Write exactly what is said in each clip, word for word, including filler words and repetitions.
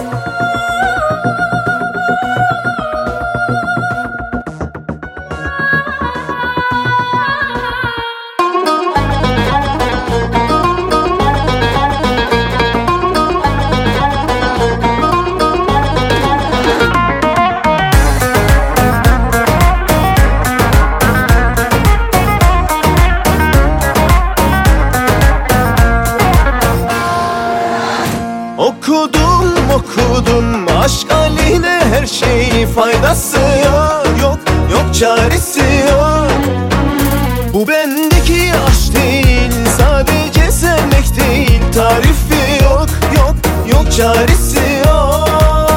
Okudum okudum aşk haline, her şeyin faydası yok. Yok yok çaresi yok. Bu bendeki aşk değil, sadece sevmek değil. Tarifi yok yok yok çaresi yok.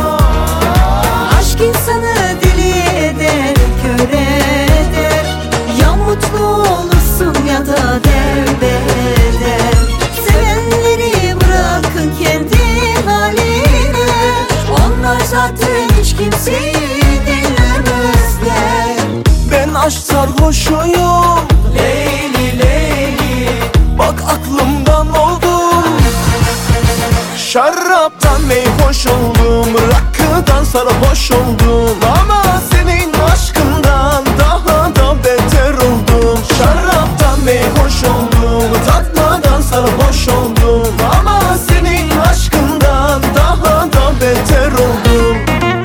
Aşk insanı deli eder, kör eder. Ya mutlu olursun ya da derbeder. Sevenleri bırakın kendi haline, onlar zaten hiç kimseyi dinlemezler. Ben aşk sarhoşuyum Leyli Leyli, bak aklımdan oldum. Şaraptan meyhoş oldum, rakıdan sarhoş oldum. Ama senin aşkından daha da beter oldum. Şaraptan meyhoş oldum, tatmadan sarhoş oldum. Ama senin aşkından daha da beter oldum.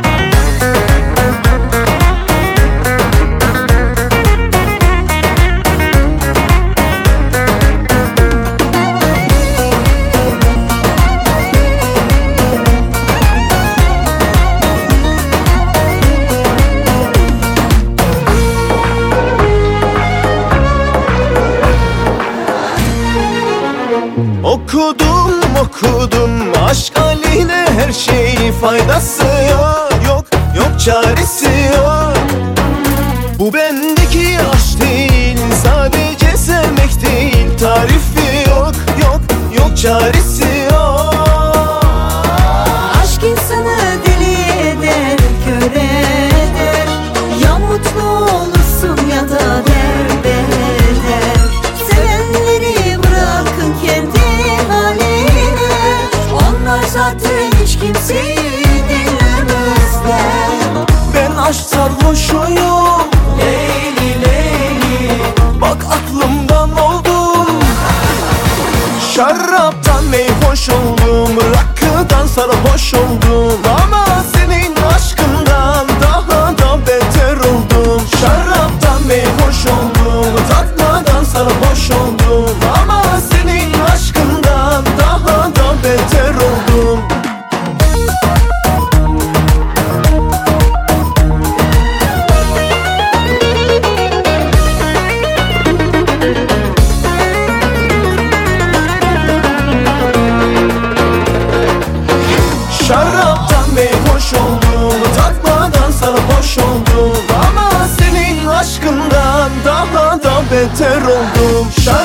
Okudum okudum aşk haline, her şeyin faydası yok. Yok yok çaresi yok. Bu bendeki aşk değil, sadece sevmek değil. Tarifi yok yok yok çaresi yok. aşk insanı deli eder, kör eder. Ya mutlu olursun ya da derbeder. Sevenleri bırakın kendi haline, onlar zaten hiç kimseyi dinlemezler. Ben aşk sarhoşuyum Leyli Leyli, bak aklımdan oldum. Şaraptan meyhoş oldum, rakıdan sarhoş oldum. Ama senin aşkından daha da beter oldum. Şaraptan meyhoş oldum, tatmadan sarhoş oldum. Ama senin aşkından daha da beter oldum. Şaraptan meyhoş oldum, tatmadan sarhoş oldum. Ama senin aşkından daha da beter oldum. Şaraptan